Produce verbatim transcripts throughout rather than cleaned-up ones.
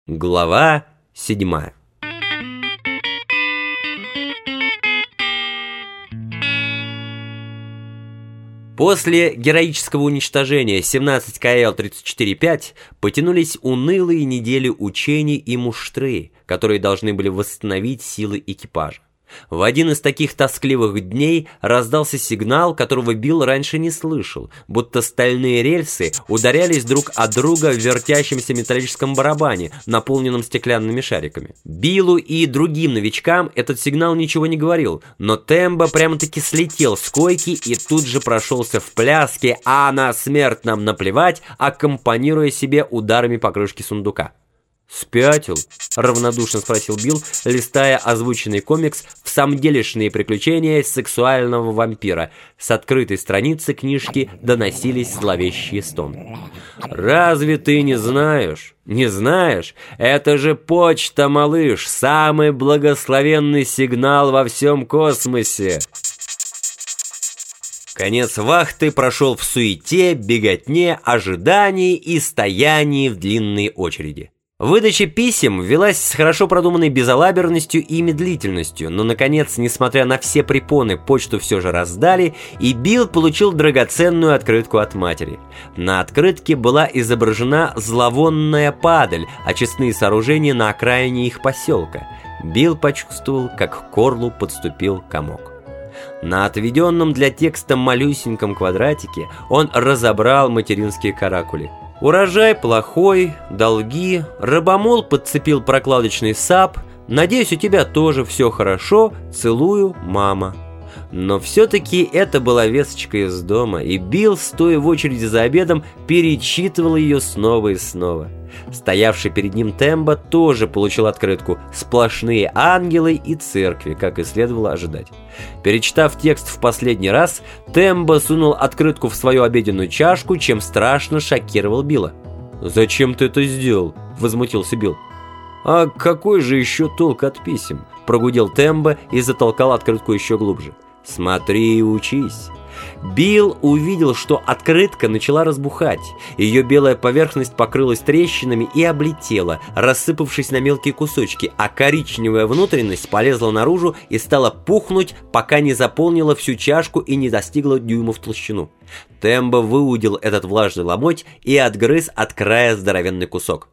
Глава седьмая. После героического уничтожения семнадцать ка эл тридцать четыре пять потянулись унылые недели учений и муштры, которые должны были восстановить силы экипажа. В один из таких тоскливых дней раздался сигнал, которого Билл раньше не слышал, будто стальные рельсы ударялись друг от друга в вертящемся металлическом барабане, наполненном стеклянными шариками. Биллу и другим новичкам этот сигнал ничего не говорил, но Тембо прямо-таки слетел с койки и тут же прошелся в пляске, а на смерть нам наплевать, аккомпанируя себе ударами по крышке сундука. «Спятил?» — равнодушно спросил Билл, листая озвученный комикс «В самделишные приключения сексуального вампира». С открытой страницы книжки доносились зловещие стоны. «Разве ты не знаешь? Не знаешь? Это же почта, малыш, самый благословенный сигнал во всем космосе!» Конец вахты прошел в суете, беготне, ожидании и стоянии в длинной очереди. Выдача писем велась с хорошо продуманной безалаберностью и медлительностью, но, наконец, несмотря на все препоны, почту все же раздали, и Билл получил драгоценную открытку от матери. На открытке была изображена зловонная падаль, очистные сооружения на окраине их поселка. Билл почувствовал, как к горлу подступил комок. На отведенном для текста малюсеньком квадратике он разобрал материнские каракули. Урожай плохой, долги, рыбомол подцепил прокладочный сап, надеюсь, у тебя тоже все хорошо, целую, мама. Но все-таки это была весточка из дома, и Билл, стоя в очереди за обедом, перечитывал ее снова и снова. Стоявший перед ним Тембо тоже получил открытку «Сплошные ангелы и церкви», как и следовало ожидать. Перечитав текст в последний раз, Тембо сунул открытку в свою обеденную чашку, чем страшно шокировал Билла. «Зачем ты это сделал?» – возмутился Билл. «А какой же еще толк от писем?» – прогудел Тембо и затолкал открытку еще глубже. «Смотри и учись». Билл увидел, что открытка начала разбухать. Ее белая поверхность покрылась трещинами и облетела, рассыпавшись на мелкие кусочки, а коричневая внутренность полезла наружу и стала пухнуть, пока не заполнила всю чашку и не достигла дюйма в толщину. Тембо выудил этот влажный ломоть и отгрыз от края здоровенный кусок.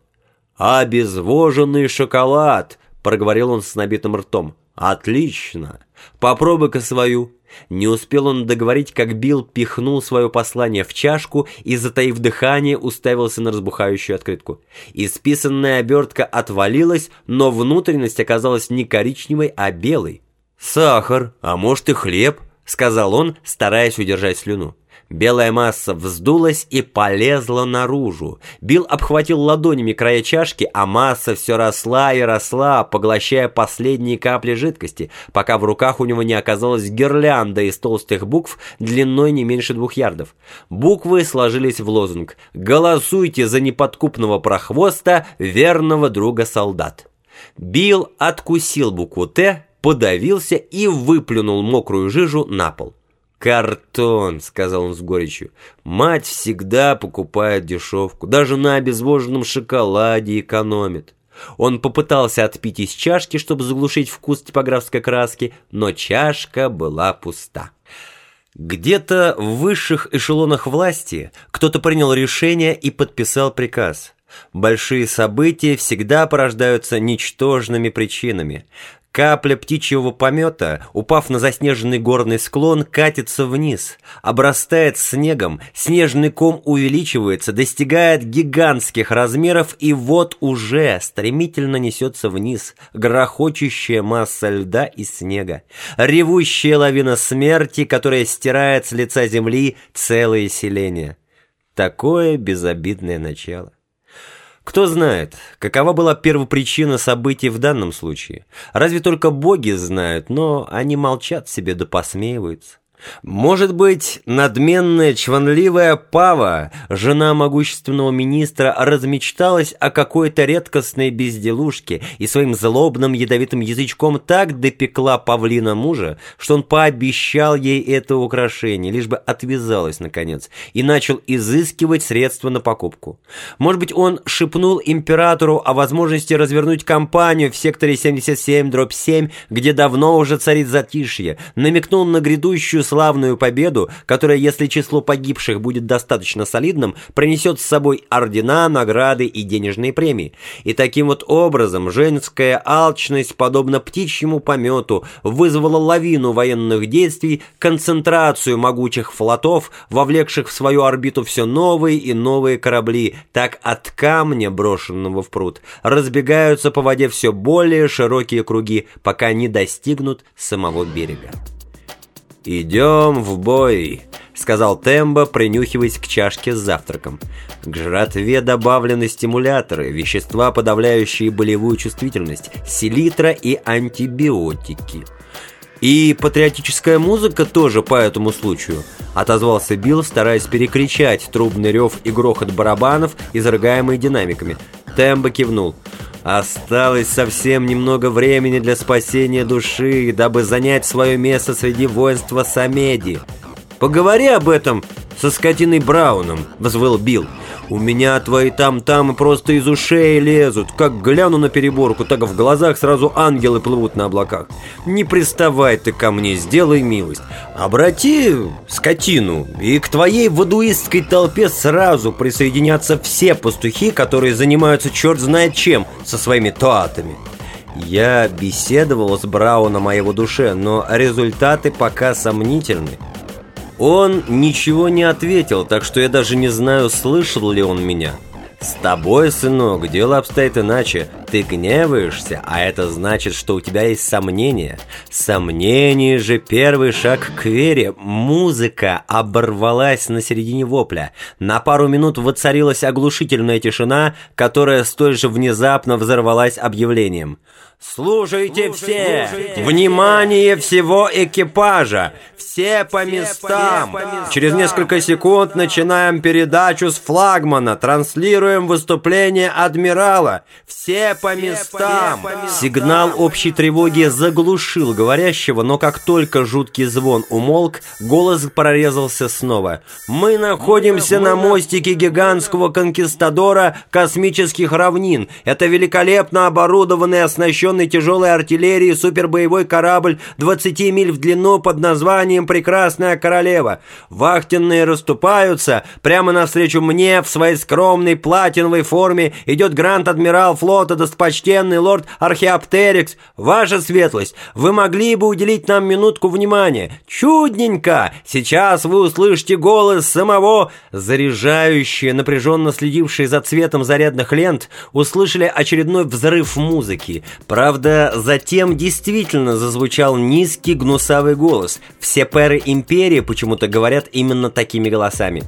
«Обезвоженный шоколад!» — проговорил он с набитым ртом. «Отлично! Попробуй-ка свою!» Не успел он договорить, как Билл пихнул свое послание в чашку и, затаив дыхание, уставился на разбухающую открытку. Исписанная обертка отвалилась, но внутренность оказалась не коричневой, а белой. «Сахар, а может и хлеб», — сказал он, стараясь удержать слюну. Белая масса вздулась и полезла наружу. Билл обхватил ладонями края чашки, а масса все росла и росла, поглощая последние капли жидкости, пока в руках у него не оказалась гирлянда из толстых букв длиной не меньше двух ярдов. Буквы сложились в лозунг «Голосуйте за неподкупного прохвоста, верного друга солдат». Билл откусил букву «Т», подавился и выплюнул мокрую жижу на пол. «Картон», — сказал он с горечью. «Мать всегда покупает дешевку, даже на обезвоженном шоколаде экономит». Он попытался отпить из чашки, чтобы заглушить вкус типографской краски, но чашка была пуста. Где-то в высших эшелонах власти кто-то принял решение и подписал приказ. Большие события всегда порождаются ничтожными причинами. Капля птичьего помета, упав на заснеженный горный склон, катится вниз, обрастает снегом, снежный ком увеличивается, достигает гигантских размеров и вот уже стремительно несется вниз грохочущая масса льда и снега, ревущая лавина смерти, которая стирает с лица земли целые селения. Такое безобидное начало. Кто знает, какова была первопричина событий в данном случае? Разве только боги знают, но они молчат себе да посмеиваются. Может быть, надменная, чванливая Пава, жена могущественного министра, размечталась о какой-то редкостной безделушке и своим злобным ядовитым язычком так допекла павлина мужа, что он пообещал ей это украшение, лишь бы отвязалась наконец, и начал изыскивать средства на покупку. Может быть, он шепнул императору о возможности развернуть кампанию в секторе семьдесят семь дробь семь, где давно уже царит затишье, намекнул на грядущую славную победу, которая, если число погибших будет достаточно солидным, принесет с собой ордена, награды и денежные премии. И таким вот образом женская алчность, подобно птичьему помету, вызвала лавину военных действий, концентрацию могучих флотов, вовлекших в свою орбиту все новые и новые корабли. Так от камня, брошенного в пруд, разбегаются по воде все более широкие круги, пока не достигнут самого берега. «Идем в бой», — сказал Тембо, принюхиваясь к чашке с завтраком. «К жратве добавлены стимуляторы, вещества, подавляющие болевую чувствительность, селитра и антибиотики». «И патриотическая музыка тоже по этому случаю», — отозвался Билл, стараясь перекричать трубный рев и грохот барабанов, изрыгаемые динамиками. Тембо кивнул. «Осталось совсем немного времени для спасения души, дабы занять свое место среди воинства Самеди». «Поговори об этом со скотиной Брауном», — взвыл Билл. «У меня твои там-тамы просто из ушей лезут. Как гляну на переборку, так в глазах сразу ангелы плывут на облаках. Не приставай ты ко мне, сделай милость. Обрати скотину, и к твоей водуистской толпе сразу присоединятся все пастухи, которые занимаются черт знает чем со своими тоатами». Я беседовал с Брауном о его душе, но результаты пока сомнительны. Он ничего не ответил, так что я даже не знаю, слышал ли он меня. «С тобой, сынок, дело обстоит иначе. Ты гневаешься, а это значит, что у тебя есть сомнения. Сомнение же первый шаг к вере». Музыка оборвалась на середине вопля. На пару минут воцарилась оглушительная тишина, которая столь же внезапно взорвалась объявлением. «Слушайте все! Внимание всего экипажа! Все по местам! Через несколько секунд начинаем передачу с флагмана, транслируем выступление адмирала! Все по местам!» Сигнал общей тревоги заглушил говорящего, но как только жуткий звон умолк, голос прорезался снова. «Мы находимся на мостике гигантского конкистадора космических равнин. Это великолепно оборудованный и оснащенный тяжелой артиллерией супербоевой корабль двадцати миль в длину под названием «Прекрасная королева». Вахтенные расступаются. Прямо навстречу мне в своей скромной платиновой форме идет гранд-адмирал флота, достопочтенный лорд Археоптерикс. Ваша светлость, вы могли бы уделить нам минутку внимания? Чудненько! Сейчас вы услышите голос самого...» Заряжающие, напряженно следившие за цветом зарядных лент, услышали очередной взрыв музыки. Правда, затем действительно зазвучал низкий гнусавый голос. Все пэры империи почему-то говорят именно такими голосами.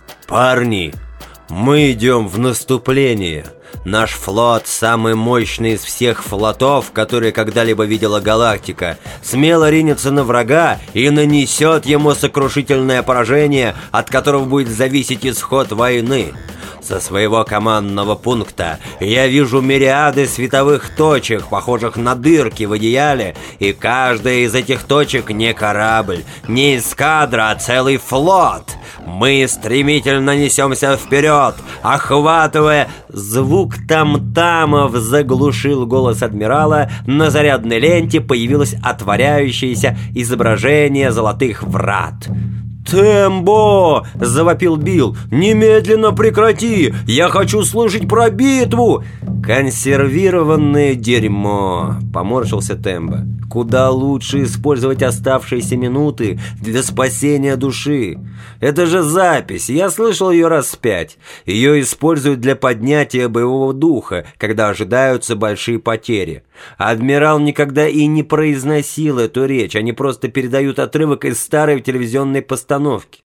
«Парни, мы идем в наступление. Наш флот самый мощный из всех флотов, которые когда-либо видела галактика, смело ринется на врага и нанесет ему сокрушительное поражение, от которого будет зависеть исход войны. Со своего командного пункта я вижу мириады световых точек, похожих на дырки в одеяле, и каждая из этих точек не корабль, не эскадра, а целый флот. Мы стремительно несемся вперед, охватывая... Звук там-тамов заглушил голос адмирала. На зарядной ленте появилось отворяющееся изображение золотых врат. «Тембо!» – завопил Билл. «Немедленно прекрати! Я хочу слышать про битву!» «Консервированное дерьмо!» – поморщился Тембо. «Куда лучше использовать оставшиеся минуты для спасения души. Это же запись, я слышал ее раз пять. Ее используют для поднятия боевого духа, когда ожидаются большие потери. Адмирал никогда и не произносил эту речь, они просто передают отрывок из старой телевизионной постановки.